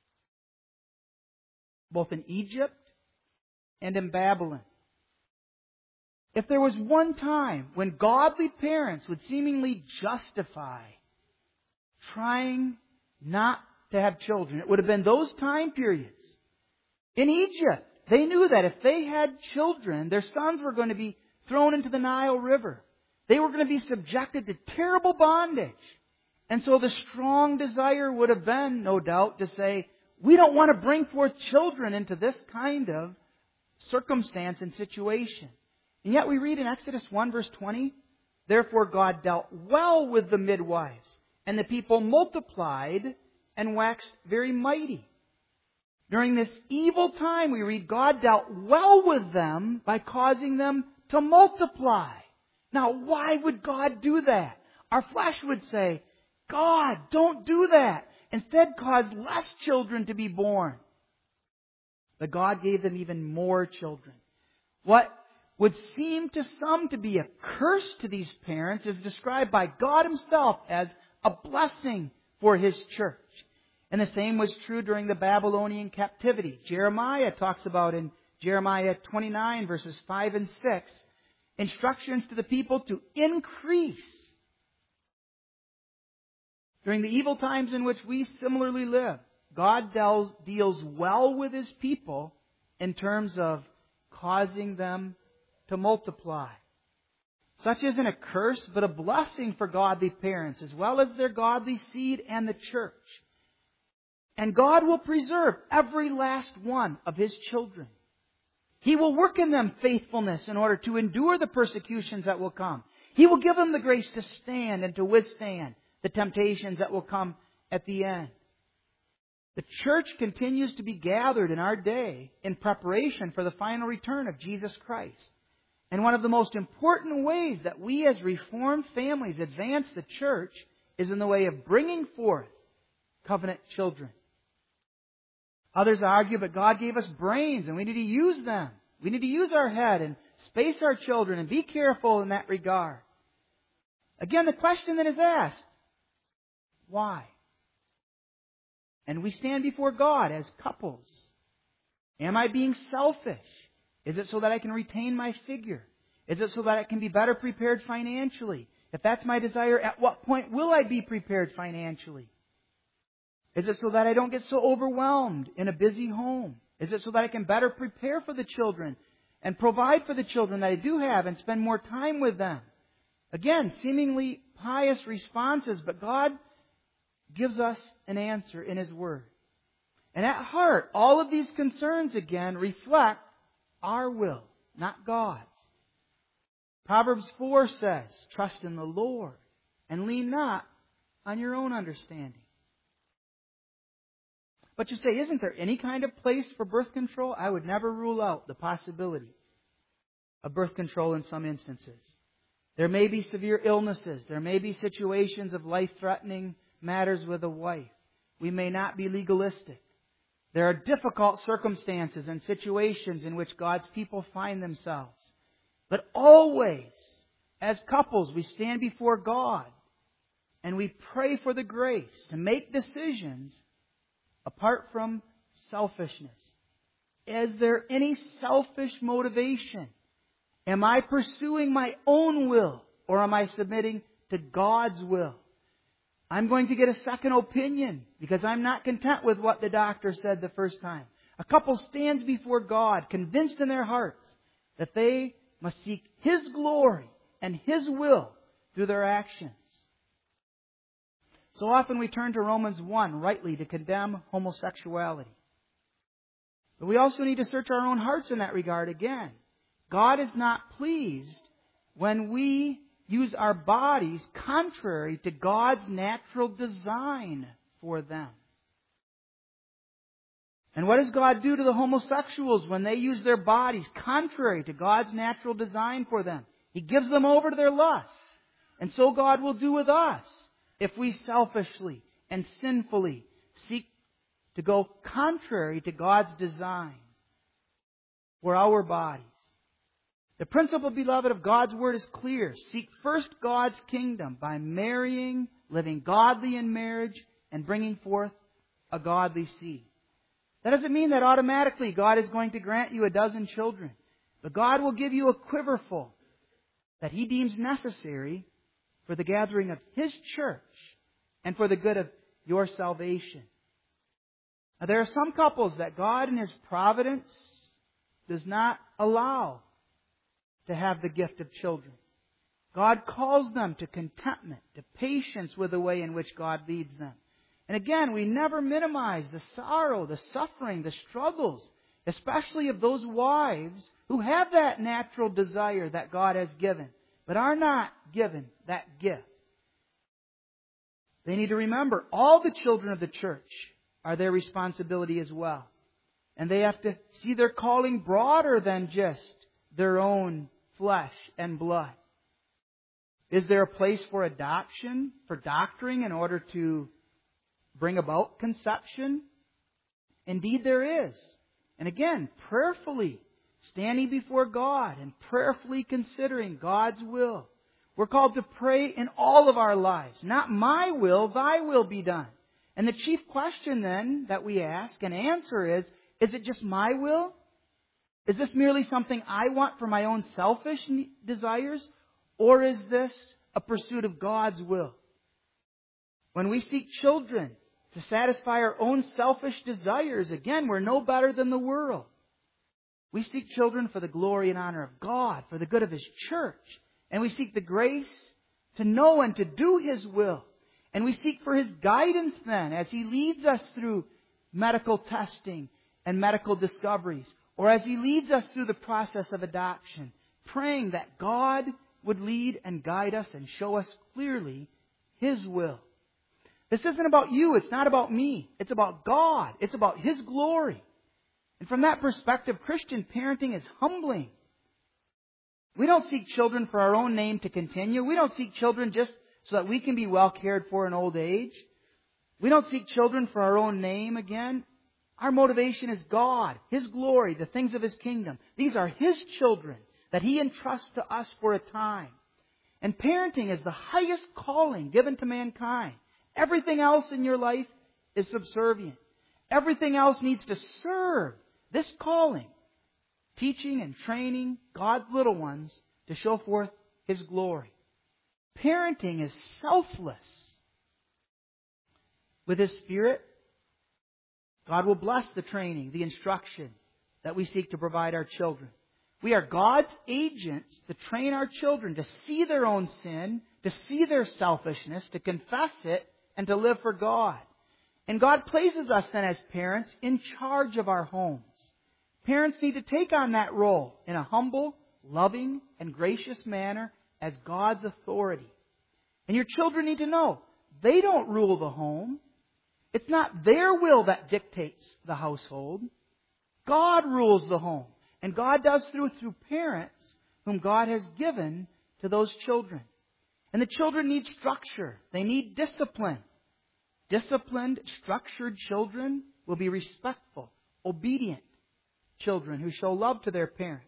both in Egypt and in Babylon. If there was one time when godly parents would seemingly justify trying not to have children, it would have been those time periods. In Egypt, they knew that if they had children, their sons were going to be thrown into the Nile River. They were going to be subjected to terrible bondage. And so the strong desire would have been, no doubt, to say, we don't want to bring forth children into this kind of circumstance and situation. And yet we read in Exodus 1 verse 20, therefore God dealt well with the midwives, and the people multiplied and waxed very mighty. During this evil time, we read God dealt well with them by causing them to multiply. Now, why would God do that? Our flesh would say, God, don't do that. Instead, cause less children to be born. But God gave them even more children. What would seem to some to be a curse to these parents is described by God Himself as a blessing for His church. And the same was true during the Babylonian captivity. Jeremiah talks about in Jeremiah 29 verses 5 and 6, instructions to the people to increase. During the evil times in which we similarly live, God deals well with His people in terms of causing them to multiply. Such isn't a curse, but a blessing for godly parents, as well as their godly seed and the church. And God will preserve every last one of His children. He will work in them faithfulness in order to endure the persecutions that will come. He will give them the grace to stand and to withstand the temptations that will come at the end. The church continues to be gathered in our day in preparation for the final return of Jesus Christ. And one of the most important ways that we as Reformed families advance the church is in the way of bringing forth covenant children. Others argue, but God gave us brains and we need to use them. We need to use our head and space our children and be careful in that regard. Again, the question that is asked, why? And we stand before God as couples. Am I being selfish? Is it so that I can retain my figure? Is it so that I can be better prepared financially? If that's my desire, at what point will I be prepared financially? Is it so that I don't get so overwhelmed in a busy home? Is it so that I can better prepare for the children and provide for the children that I do have and spend more time with them? Again, seemingly pious responses, but God gives us an answer in His Word. And at heart, all of these concerns again reflect our will, not God's. Proverbs 4 says, trust in the Lord and lean not on your own understanding. But you say, isn't there any kind of place for birth control? I would never rule out the possibility of birth control in some instances. There may be severe illnesses. There may be situations of life-threatening matters with a wife. We may not be legalistic. There are difficult circumstances and situations in which God's people find themselves. But always, as couples, we stand before God and we pray for the grace to make decisions apart from selfishness. Is there any selfish motivation? Am I pursuing my own will or am I submitting to God's will? I'm going to get a second opinion because I'm not content with what the doctor said the first time. A couple stands before God, convinced in their hearts that they must seek His glory and His will through their actions. So often we turn to Romans 1 rightly to condemn homosexuality. But we also need to search our own hearts in that regard again. God is not pleased when we use our bodies contrary to God's natural design for them. And what does God do to the homosexuals when they use their bodies contrary to God's natural design for them? He gives them over to their lusts. And so God will do with us if we selfishly and sinfully seek to go contrary to God's design for our bodies. The principle, beloved, of God's Word is clear. Seek first God's kingdom by marrying, living godly in marriage, and bringing forth a godly seed. That doesn't mean that automatically God is going to grant you a dozen children. But God will give you a quiverful that He deems necessary for the gathering of His church and for the good of your salvation. Now, there are some couples that God in His providence does not allow to have the gift of children. God calls them to contentment, to patience with the way in which God leads them. And again, we never minimize the sorrow, the suffering, the struggles, especially of those wives who have that natural desire that God has given, but are not given that gift. They need to remember all the children of the church are their responsibility as well. And they have to see their calling broader than just their own flesh and blood. Is there a place for adoption, for doctoring in order to bring about conception? Indeed there is. And again, prayerfully standing before God and prayerfully considering God's will. We're called to pray in all of our lives. Not my will, Thy will be done. And the chief question then that we ask and answer is it just my will? Is this merely something I want for my own selfish desires? Or is this a pursuit of God's will? When we seek children to satisfy our own selfish desires, again, we're no better than the world. We seek children for the glory and honor of God, for the good of His church. And we seek the grace to know and to do His will. And we seek for His guidance then as He leads us through medical testing and medical discoveries, or as He leads us through the process of adoption, praying that God would lead and guide us and show us clearly His will. This isn't about you. It's not about me. It's about God. It's about His glory. And from that perspective, Christian parenting is humbling. We don't seek children for our own name to continue. We don't seek children just so that we can be well cared for in old age. We don't seek children for our own name again. Our motivation is God, His glory, the things of His kingdom. These are His children that He entrusts to us for a time. And parenting is the highest calling given to mankind. Everything else in your life is subservient. Everything else needs to serve this calling. Teaching and training God's little ones to show forth His glory. Parenting is selfless. With His Spirit, God will bless the training, the instruction that we seek to provide our children. We are God's agents to train our children to see their own sin, to see their selfishness, to confess it, and to live for God. And God places us then as parents in charge of our homes. Parents need to take on that role in a humble, loving, and gracious manner as God's authority. And your children need to know they don't rule the home. It's not their will that dictates the household. God rules the home. And God does through parents whom God has given to those children. And the children need structure. They need discipline. Disciplined, structured children will be respectful, obedient children who show love to their parents.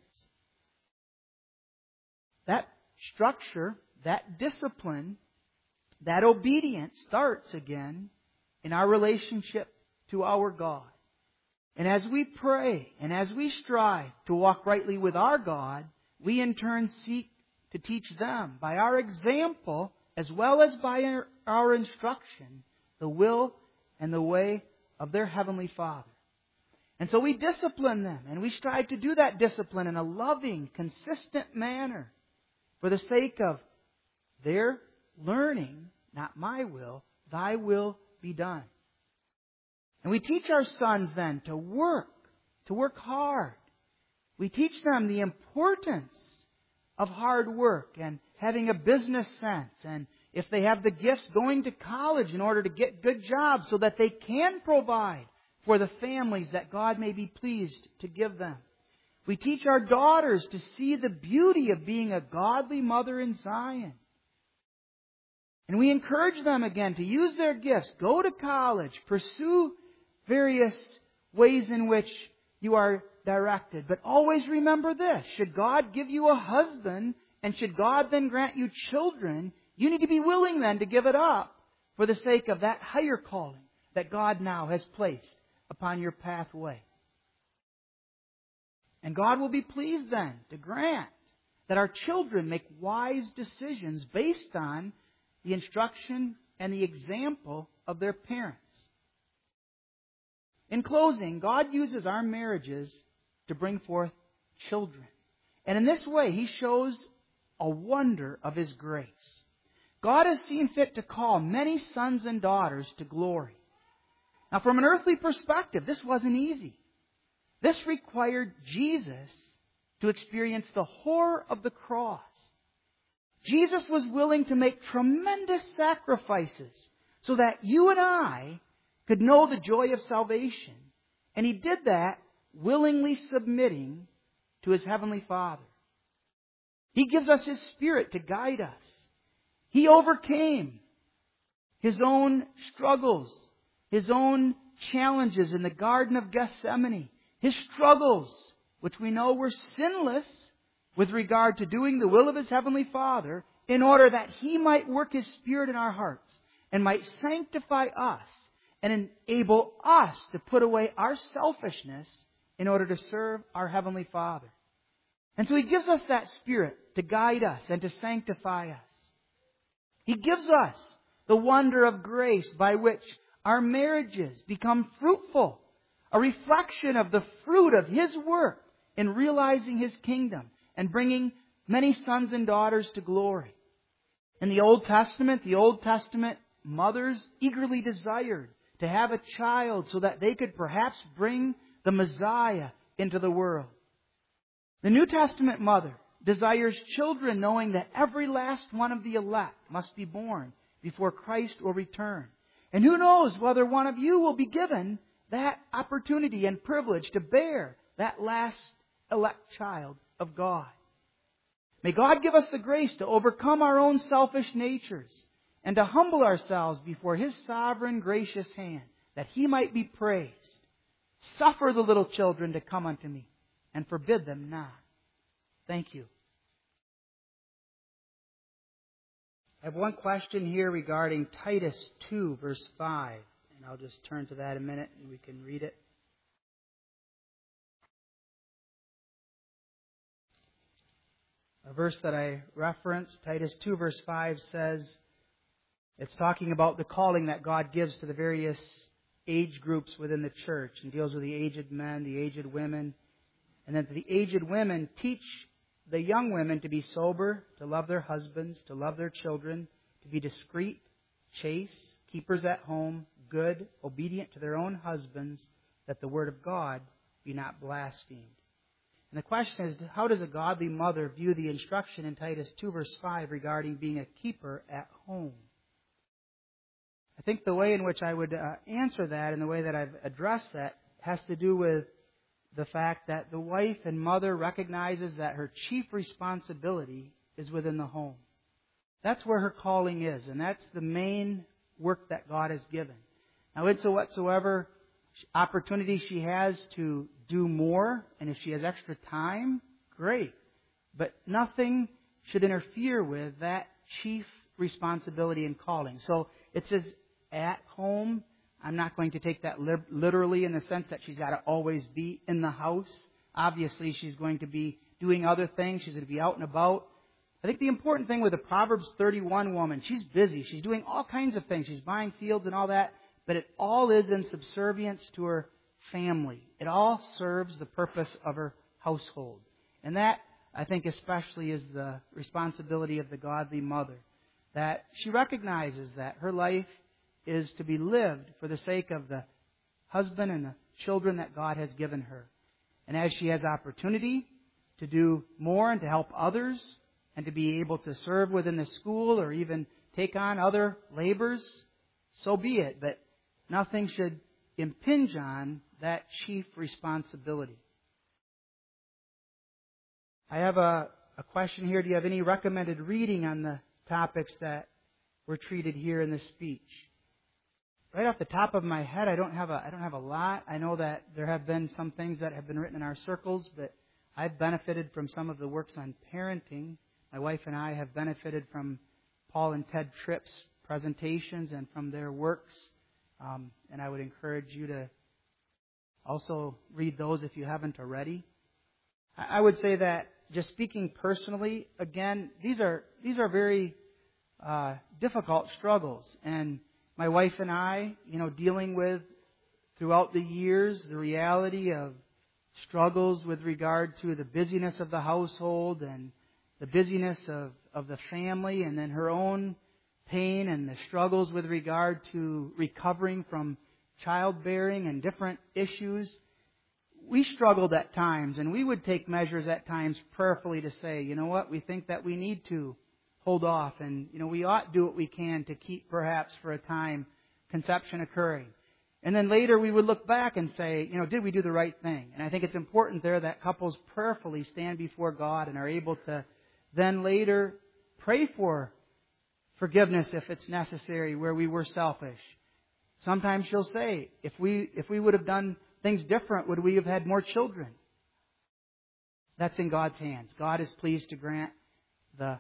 That structure, that discipline, that obedience starts again in our relationship to our God. And as we pray and as we strive to walk rightly with our God, we in turn seek to teach them by our example as well as by our instruction the will and the way of their Heavenly Father. And so we discipline them, and we strive to do that discipline in a loving, consistent manner for the sake of their learning, not my will, Thy will be done. And we teach our sons then to work hard. We teach them the importance of hard work and having a business sense, and if they have the gifts, going to college in order to get good jobs so that they can provide for the families that God may be pleased to give them. We teach our daughters to see the beauty of being a godly mother in Zion. And we encourage them again to use their gifts, go to college, pursue various ways in which you are directed. But always remember this. Should God give you a husband, and should God then grant you children, you need to be willing then to give it up for the sake of that higher calling that God now has placed upon your pathway. And God will be pleased then to grant that our children make wise decisions based on the instruction and the example of their parents. In closing, God uses our marriages to bring forth children. And in this way, He shows a wonder of His grace. God has seen fit to call many sons and daughters to glory. Now, from an earthly perspective, this wasn't easy. This required Jesus to experience the horror of the cross. Jesus was willing to make tremendous sacrifices so that you and I could know the joy of salvation. And He did that willingly submitting to His Heavenly Father. He gives us His Spirit to guide us. He overcame His own struggles, His own challenges in the Garden of Gethsemane. His struggles, which we know were sinless with regard to doing the will of His Heavenly Father, in order that He might work His Spirit in our hearts and might sanctify us and enable us to put away our selfishness in order to serve our Heavenly Father. And so He gives us that Spirit to guide us and to sanctify us. He gives us the wonder of grace by which our marriages become fruitful, a reflection of the fruit of His work in realizing His kingdom and bringing many sons and daughters to glory. In the Old Testament mothers eagerly desired to have a child so that they could perhaps bring the Messiah into the world. The New Testament mother desires children, knowing that every last one of the elect must be born before Christ will return. And who knows whether one of you will be given that opportunity and privilege to bear that last elect child of God. May God give us the grace to overcome our own selfish natures and to humble ourselves before His sovereign, gracious hand, that He might be praised. Suffer the little children to come unto me, and forbid them not. Thank you. I have one question here regarding Titus 2, verse 5. And I'll just turn to that a minute and we can read it. A verse that I referenced, Titus 2, verse 5, says, it's talking about the calling that God gives to the various age groups within the church, and deals with the aged men, the aged women. And then the aged women teach the young women to be sober, to love their husbands, to love their children, to be discreet, chaste, keepers at home, good, obedient to their own husbands, that the word of God be not blasphemed. And the question is, how does a godly mother view the instruction in Titus 2, verse 5 regarding being a keeper at home? I think the way in which I would answer that, and the way that I've addressed that, has to do with the fact that the wife and mother recognizes that her chief responsibility is within the home. That's where her calling is, and that's the main work that God has given. Now, into whatsoever opportunity she has to do more, and if she has extra time, great. But nothing should interfere with that chief responsibility and calling. So it says at home. I'm not going to take that literally in the sense that she's got to always be in the house. Obviously, she's going to be doing other things. She's going to be out and about. I think the important thing with a Proverbs 31 woman, she's busy. She's doing all kinds of things. She's buying fields and all that. But it all is in subservience to her family. It all serves the purpose of her household. And that, I think, especially is the responsibility of the godly mother. That she recognizes that her life is to be lived for the sake of the husband and the children that God has given her. And as she has opportunity to do more and to help others and to be able to serve within the school or even take on other labors, so be it. But nothing should impinge on that chief responsibility. I have a question here. Do you have any recommended reading on the topics that were treated here in this speech? right off the top of my head, I don't have a lot. I know that there have been some things that have been written in our circles, but I've benefited from some of the works on parenting. My wife and I have benefited from Paul and Ted Tripp's presentations and from their works. And I would encourage you to also read those if you haven't already. I would say that just speaking personally, again, these are very difficult struggles. And my wife and I, dealing with throughout the years the reality of struggles with regard to the busyness of the household and the busyness of the family, and then her own pain and the struggles with regard to recovering from childbearing and different issues. We struggled at times, and we would take measures at times prayerfully to say, you know what, we think that we need to hold off, and we ought to do what we can to keep perhaps for a time conception occurring. And then later we would look back and say, did we do the right thing? And I think it's important there that couples prayerfully stand before God and are able to then later pray for forgiveness if it's necessary where we were selfish. Sometimes she'll say, if we would have done things different, would we have had more children? That's in God's hands. God is pleased to grant the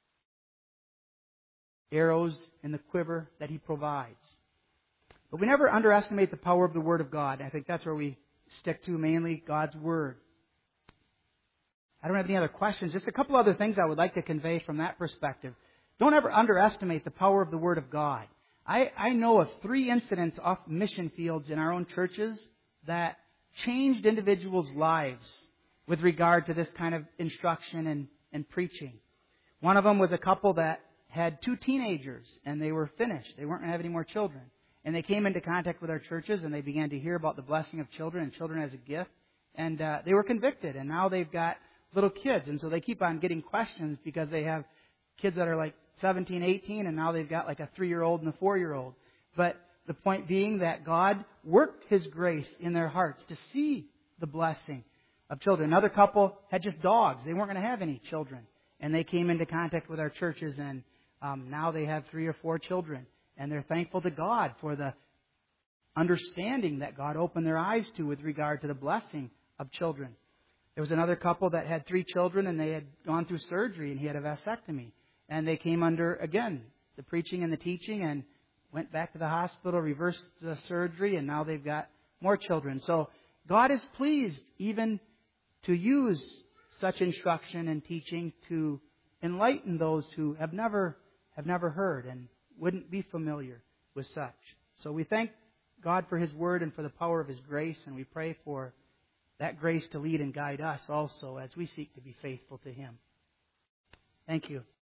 arrows in the quiver that He provides. But we never underestimate the power of the Word of God. I think that's where we stick to mainly, God's Word. I don't have any other questions. Just a couple other things I would like to convey from that perspective. Don't ever underestimate the power of the Word of God. I know of 3 incidents off mission fields in our own churches that changed individuals' lives with regard to this kind of instruction and preaching. One of them was a couple that had 2 teenagers, and they were finished. They weren't going to have any more children. And they came into contact with our churches, and they began to hear about the blessing of children and children as a gift. And they were convicted, and now they've got little kids. And so they keep on getting questions because they have kids that are like 17, 18, and now they've got like a 3-year-old and a 4-year-old. But the point being that God worked His grace in their hearts to see the blessing of children. Another couple had just dogs. They weren't going to have any children. And they came into contact with our churches, and now they have 3 or 4 children. And they're thankful to God for the understanding that God opened their eyes to with regard to the blessing of children. There was another couple that had 3 children, and they had gone through surgery, and he had a vasectomy. And they came under, again, the preaching and the teaching, and went back to the hospital, reversed the surgery, and now they've got more children. So God is pleased even to use such instruction and teaching to enlighten those who have never heard and wouldn't be familiar with such. So we thank God for His Word and for the power of His grace, and we pray for that grace to lead and guide us also as we seek to be faithful to Him. Thank you.